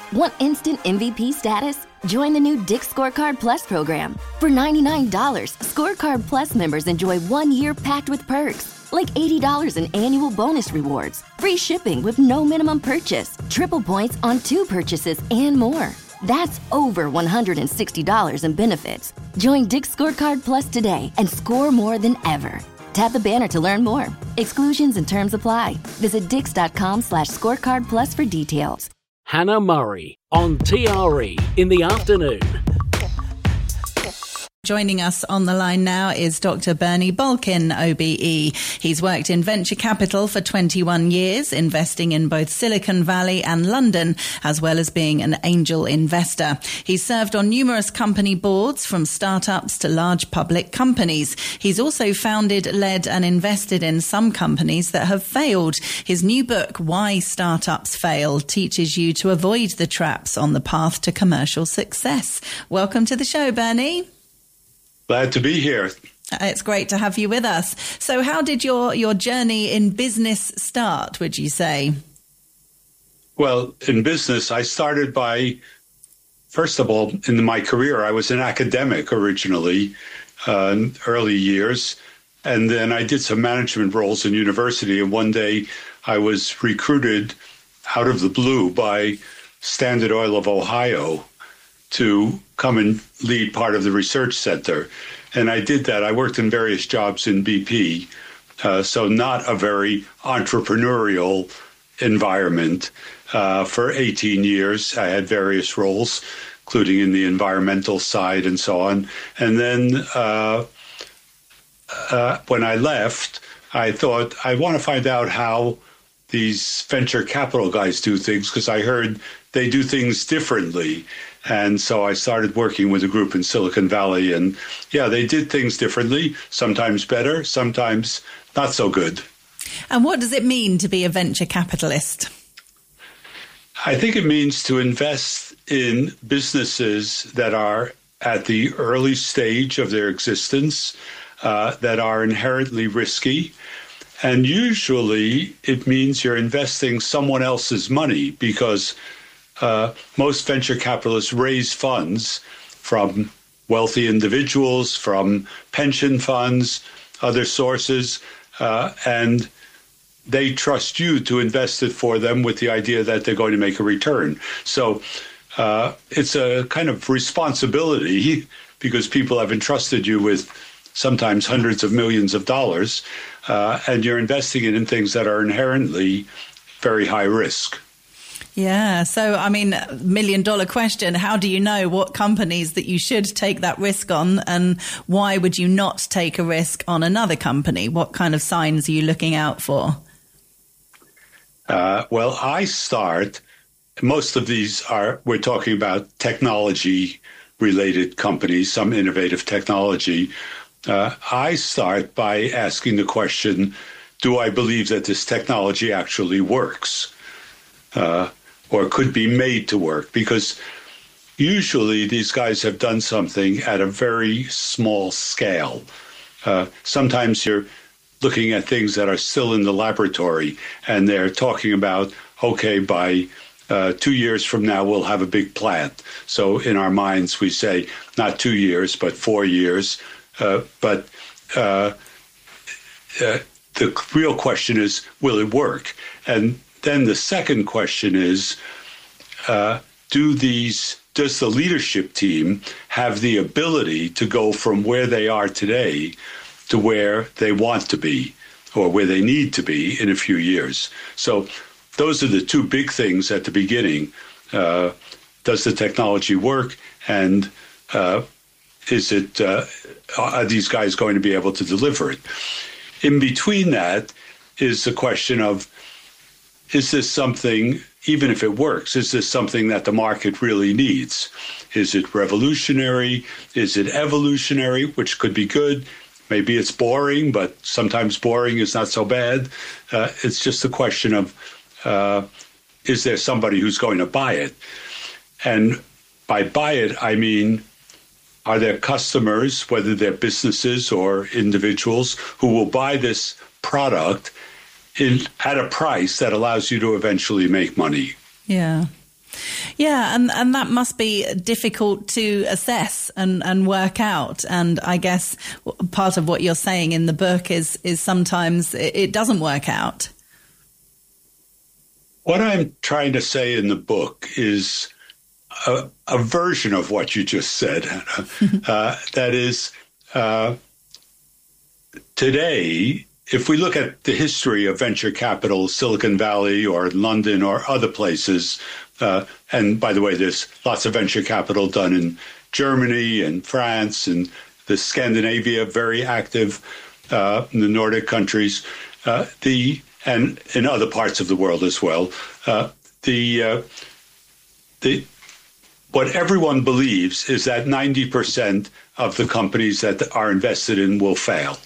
Want instant MVP status? Join the new Dick's Scorecard Plus program. For $99, Scorecard Plus members enjoy 1 year packed with perks, like $80 in annual bonus rewards, free shipping with no minimum purchase, triple points on 2 purchases, and more. That's over $160 in benefits. Join Dick's Scorecard Plus today and score more than ever. Tap the banner to learn more. Exclusions and terms apply. Visit dix.com/scorecard plus for details. Hannah Murray on TRE in the afternoon. Joining us on the line now is Dr. Bernie Bolkin, OBE. He's worked in venture capital for 21 years, investing in both Silicon Valley and London, as well as being an angel investor. He's served on numerous company boards, from startups to large public companies. He's also founded, led and invested in some companies that have failed. His new book, Why Startups Fail, teaches you to avoid the traps on the path to commercial success. Welcome to the show, Bernie. Glad to be here. It's great to have you with us. So how did your journey in business start, would you say? Well, in business, I started by, first of all, in my career, I was an academic originally, early years. And then I did some management roles in university. And one day I was recruited out of the blue by Standard Oil of Ohio to come and lead part of the research center. And I did that. I worked in various jobs in BP, so not a very entrepreneurial environment. For 18 years, I had various roles, including in the environmental side and so on. And then when I left, I thought, I want to find out how these venture capital guys do things, because I heard they do things differently. And so I started working with a group in Silicon Valley. And yeah, they did things differently, sometimes better, sometimes not so good. And what does it mean to be a venture capitalist? I think it means to invest in businesses that are at the early stage of their existence, that are inherently risky. And usually it means you're investing someone else's money, because most venture capitalists raise funds from wealthy individuals, from pension funds, other sources, and they trust you to invest it for them with the idea that they're going to make a return. So it's a kind of responsibility, because people have entrusted you with sometimes hundreds of millions of dollars, and you're investing it in things that are inherently very high risk. Yeah. So, I mean, $1 million question. How do you know what companies that you should take that risk on, and why would you not take a risk on another company? What kind of signs are you looking out for? Well, most of these we're talking about technology related companies, some innovative technology. I start by asking the question, do I believe that this technology actually works? Or could be made to work? Because usually these guys have done something at a very small scale. Sometimes you're looking at things that are still in the laboratory, and they're talking about, okay, by 2 years from now, we'll have a big plant. So in our minds, we say not 2 years, but 4 years. But the real question is, will it work? And then the second question is, does the leadership team have the ability to go from where they are today to where they want to be, or where they need to be in a few years? So those are the two big things at the beginning. Does the technology work? And are these guys going to be able to deliver it? In between that is the question of, is this something, even if it works, is this something that the market really needs? Is it revolutionary? Is it evolutionary, which could be good? Maybe it's boring, but sometimes boring is not so bad. It's just a question of, is there somebody who's going to buy it? And by buy it, I mean, are there customers, whether they're businesses or individuals, who will buy this product at a price that allows you to eventually make money? Yeah. Yeah, and that must be difficult to assess and work out. And I guess part of what you're saying in the book is sometimes it doesn't work out. What I'm trying to say in the book is a version of what you just said, Hannah. That is, today, if we look at the history of venture capital, Silicon Valley or London or other places, and by the way, there's lots of venture capital done in Germany and France and the Scandinavia, very active, in the Nordic countries, and in other parts of the world as well. What everyone believes is that 90% of the companies that are invested in will fail.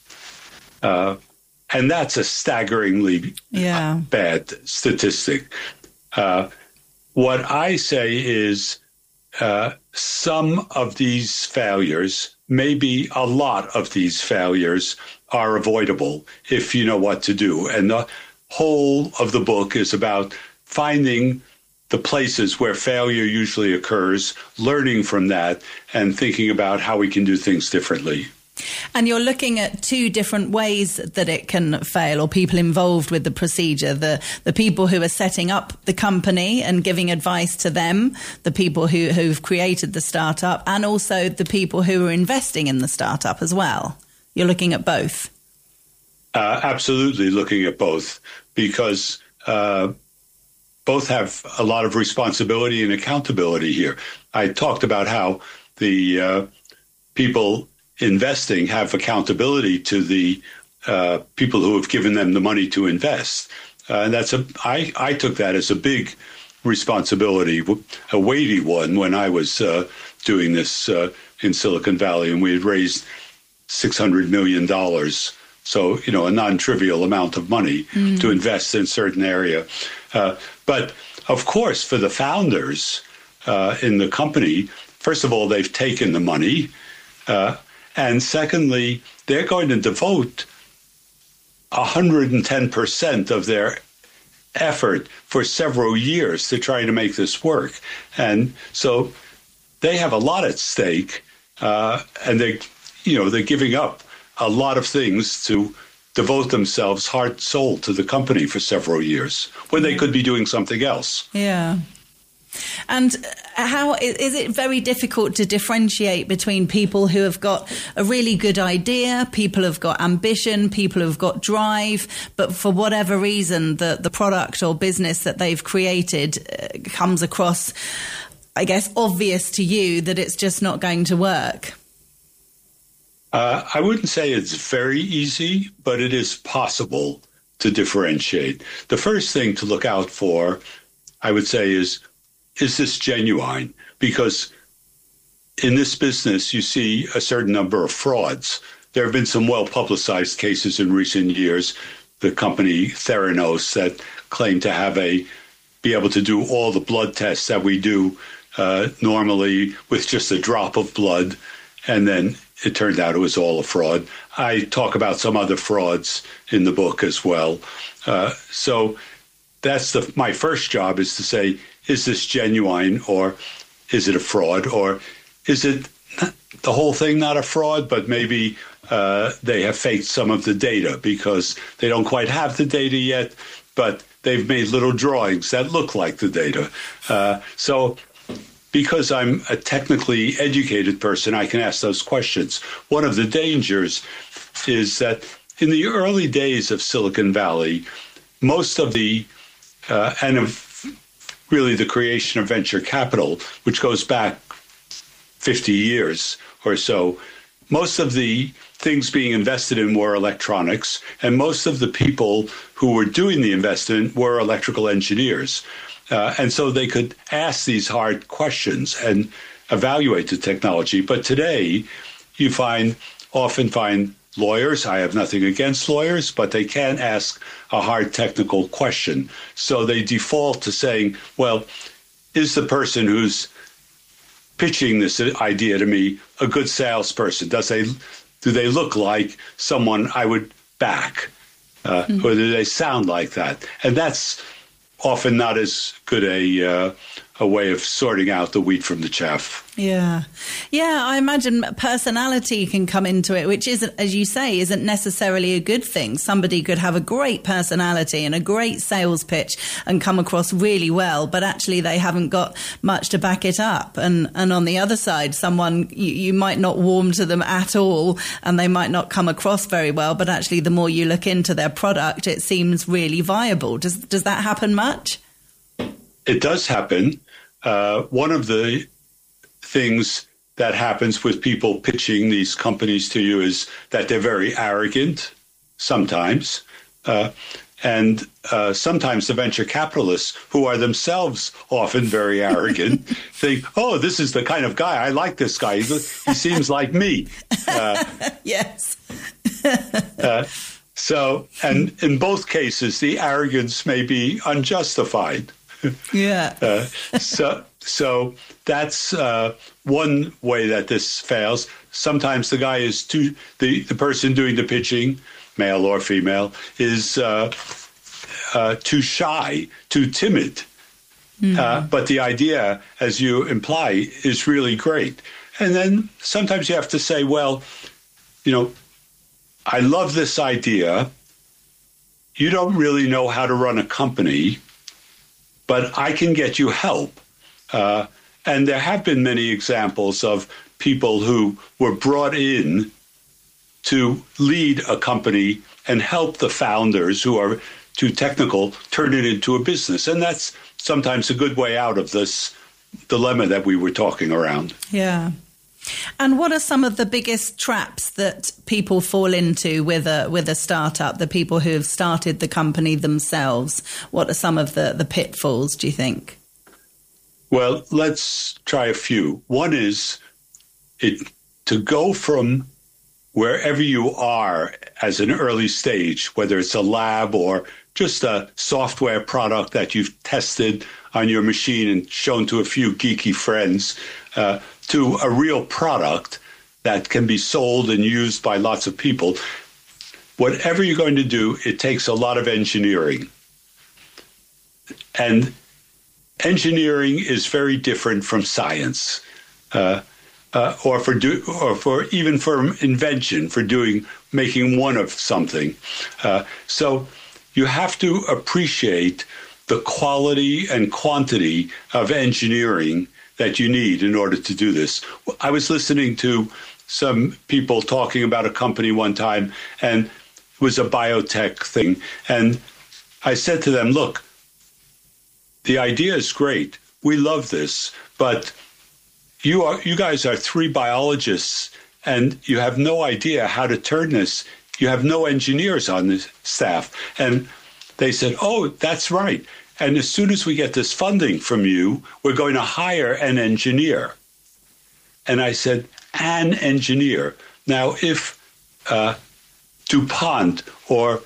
And that's a staggeringly bad statistic. What I say is some of these failures, maybe a lot of these failures, are avoidable if you know what to do. And the whole of the book is about finding the places where failure usually occurs, learning from that, and thinking about how we can do things differently. And you're looking at two different ways that it can fail, or people involved with the procedure. The people who are setting up the company and giving advice to them, the people who've created the startup, and also the people who are investing in the startup as well. You're looking at both. Absolutely looking at both, because both have a lot of responsibility and accountability here. I talked about how the people investing have accountability to the people who have given them the money to invest. And I took that as a big responsibility, a weighty one, when I was doing this in Silicon Valley, and we had raised $600 million. So, a non-trivial amount of money to invest in a certain area. But of course, for the founders in the company, first of all, they've taken the money. And secondly, they're going to devote 110% of their effort for several years to try to make this work. And so they have a lot at stake, and they're giving up a lot of things to devote themselves heart and soul to the company for several years when they could be doing something else. Yeah. And how is it very difficult to differentiate between people who have got a really good idea, people who've got ambition, people who've got drive, but for whatever reason, the product or business that they've created comes across, I guess, obvious to you that it's just not going to work? I wouldn't say it's very easy, but it is possible to differentiate. The first thing to look out for, I would say, is this genuine? Because in this business, you see a certain number of frauds. There have been some well-publicized cases in recent years. The company Theranos that claimed to be able to do all the blood tests that we do normally with just a drop of blood, and then it turned out it was all a fraud. I talk about some other frauds in the book as well. So that's my first job, is to say, is this genuine, or is it a fraud, or is it the whole thing not a fraud, but maybe they have faked some of the data because they don't quite have the data yet, but they've made little drawings that look like the data. So because I'm a technically educated person, I can ask those questions. One of the dangers is that in the early days of Silicon Valley, most of the, and of really the creation of venture capital, which goes back 50 years or so, most of the things being invested in were electronics, and most of the people who were doing the investment were electrical engineers. And so they could ask these hard questions and evaluate the technology. But today, you often find lawyers. I have nothing against lawyers, but they can't ask a hard technical question. So they default to saying, well, is the person who's pitching this idea to me a good salesperson? Do they look like someone I would back? Or do they sound like that? And that's often not as good a a way of sorting out the wheat from the chaff. Yeah. I imagine personality can come into it, which isn't, as you say, isn't necessarily a good thing. Somebody could have a great personality and a great sales pitch and come across really well, but actually they haven't got much to back it up. And on the other side, someone, you might not warm to them at all and they might not come across very well, but actually the more you look into their product, it seems really viable. Does that happen much? It does happen. One of the things that happens with people pitching these companies to you is that they're very arrogant sometimes. And sometimes the venture capitalists, who are themselves often very arrogant, think, oh, this is the kind of guy, I like this guy. He seems like me. Yes. So, and in both cases, the arrogance may be unjustified. Yeah. So that's one way that this fails. Sometimes the guy is the person doing the pitching, male or female, is too shy, too timid. But the idea, as you imply, is really great. And then sometimes you have to say, well, I love this idea. You don't really know how to run a company, but I can get you help. And there have been many examples of people who were brought in to lead a company and help the founders who are too technical turn it into a business. And that's sometimes a good way out of this dilemma that we were talking around. Yeah. And what are some of the biggest traps that people fall into with a startup, the people who have started the company themselves? What are some of the pitfalls, do you think? Well, let's try a few. One is to go from wherever you are as an early stage, whether it's a lab or just a software product that you've tested on your machine and shown to a few geeky friends, to a real product that can be sold and used by lots of people. Whatever you're going to do, it takes a lot of engineering. And engineering is very different from science, or even for invention, for making one of something. So you have to appreciate the quality and quantity of engineering that you need in order to do this. I was listening to some people talking about a company one time, and it was a biotech thing. And I said to them, look, the idea is great. We love this, but you guys are 3 biologists, and you have no idea how to turn this. You have no engineers on the staff. And they said, oh, that's right. And as soon as we get this funding from you, we're going to hire an engineer. And I said, an engineer. Now, if DuPont or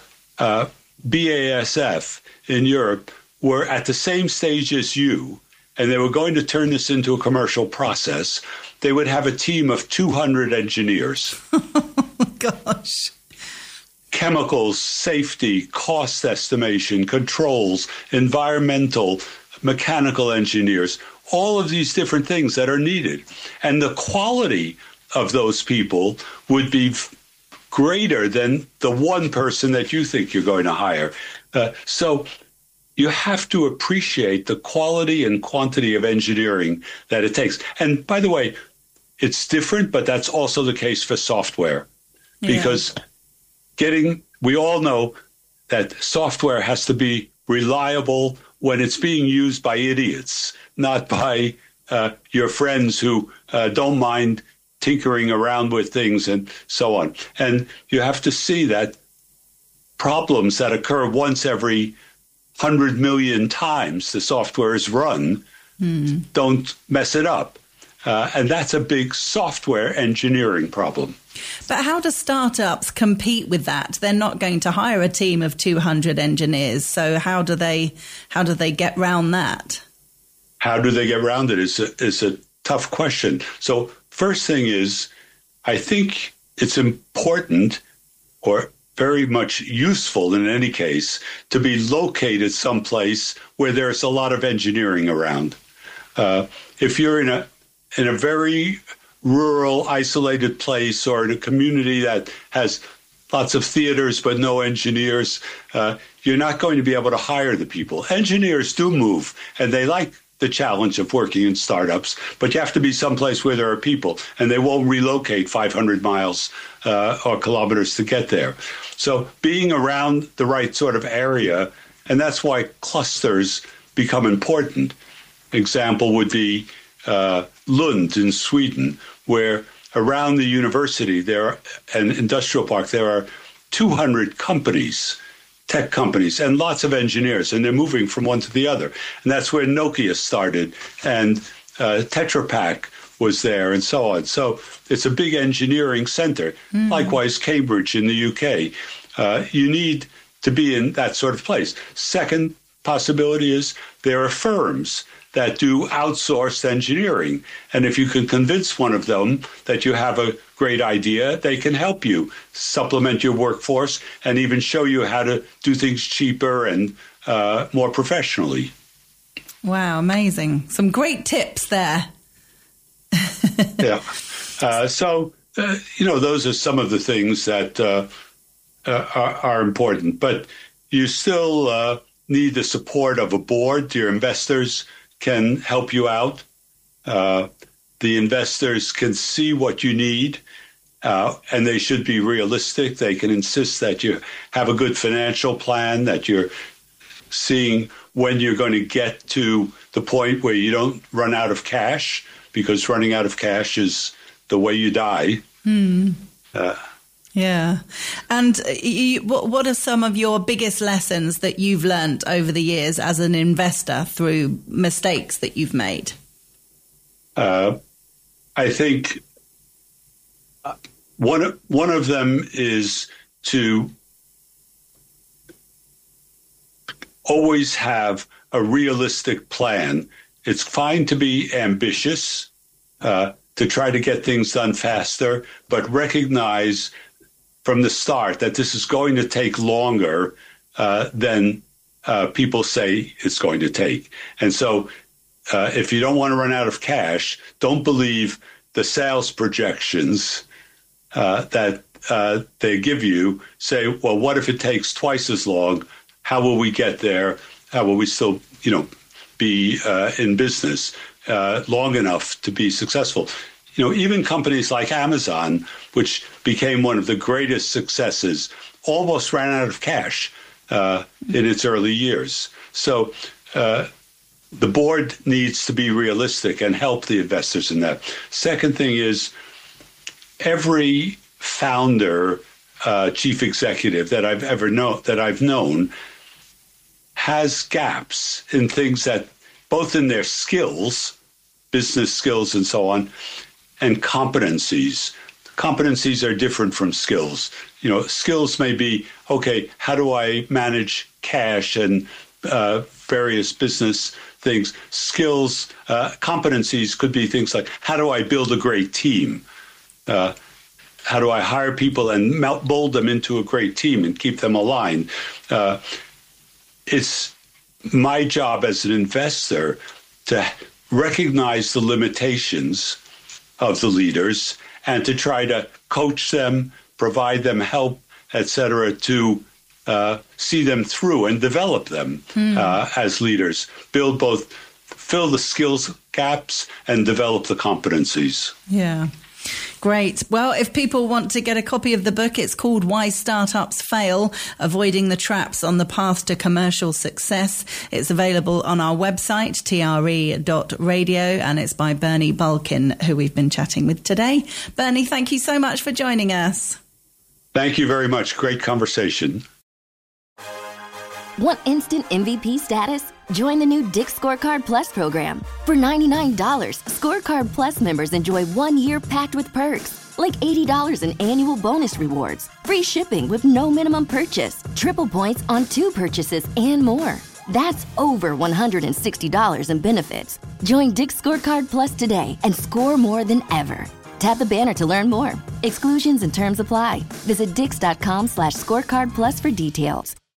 BASF in Europe were at the same stage as you, and they were going to turn this into a commercial process, they would have a team of 200 engineers. Gosh. Chemicals, safety, cost estimation, controls, environmental, mechanical engineers, all of these different things that are needed. And the quality of those people would be greater than the one person that you think you're going to hire. So you have to appreciate the quality and quantity of engineering that it takes. And by the way, it's different, but that's also the case for software. Because we all know that software has to be reliable when it's being used by idiots, not by your friends who don't mind tinkering around with things and so on. And you have to see that problems that occur once every 100 million times the software is run don't mess it up. And that's a big software engineering problem. But how do startups compete with that? They're not going to hire a team of 200 engineers. So how do they get round that? How do they get around it is a tough question. So first thing is, I think it's important, or very much useful in any case, to be located someplace where there's a lot of engineering around. If you're in a very rural, isolated place, or in a community that has lots of theaters but no engineers, you're not going to be able to hire the people. Engineers do move, and they like the challenge of working in startups, but you have to be someplace where there are people, and they won't relocate 500 miles or kilometers to get there. So being around the right sort of area, and that's why clusters become important. Example would be Lund in Sweden, where around the university there and industrial park, there are 200 companies, tech companies, and lots of engineers, and they're moving from one to the other. And that's where Nokia started, and Tetra Pak was there, and so on. So it's a big engineering center. Likewise, Cambridge in the UK. You need to be in that sort of place. Second possibility is there are firms that do outsourced engineering. And if you can convince one of them that you have a great idea, they can help you supplement your workforce and even show you how to do things cheaper and more professionally. Wow, amazing. Some great tips there. Yeah. So, those are some of the things that are important. But you still need the support of a board. Your investors can help you out. The investors can see what you need, and they should be realistic. They can insist that you have a good financial plan, that you're seeing when you're going to get to the point where you don't run out of cash, because running out of cash is the way you die. Yeah. And what are some of your biggest lessons that you've learned over the years as an investor through mistakes that you've made? I think one of them is to always have a realistic plan. It's fine to be ambitious, to try to get things done faster, but recognize from the start that this is going to take longer than people say it's going to take. And so if you don't want to run out of cash, don't believe the sales projections that they give you. Say, well, what if it takes twice as long? How will we get there? How will we still, be in business long enough to be successful? Even companies like Amazon, which became one of the greatest successes, almost ran out of cash in its early years. So the board needs to be realistic and help the investors in that. Second thing is, every founder, chief executive that I've known has gaps in things that, both in their skills, business skills and so on, and competencies. Competencies are different from skills. Skills may be, okay, how do I manage cash and various business things? Skills, competencies could be things like, how do I build a great team? How do I hire people and mold them into a great team and keep them aligned? It's my job as an investor to recognize the limitations of the leaders and to try to coach them, provide them help, etc., to see them through and develop them as leaders, fill the skills gaps and develop the competencies. Yeah. Great. Well, if people want to get a copy of the book, it's called Why Startups Fail, Avoiding the Traps on the Path to Commercial Success. It's available on our website, tre.radio, and it's by Bernie Balkin, who we've been chatting with today. Bernie, thank you so much for joining us. Thank you very much. Great conversation. Want instant MVP status? Join the new Dick's Scorecard Plus program. For $99, Scorecard Plus members enjoy 1 year packed with perks, like $80 in annual bonus rewards, free shipping with no minimum purchase, triple points on 2 purchases, and more. That's over $160 in benefits. Join Dick's Scorecard Plus today and score more than ever. Tap the banner to learn more. Exclusions and terms apply. Visit Dix.com/scorecard plus for details.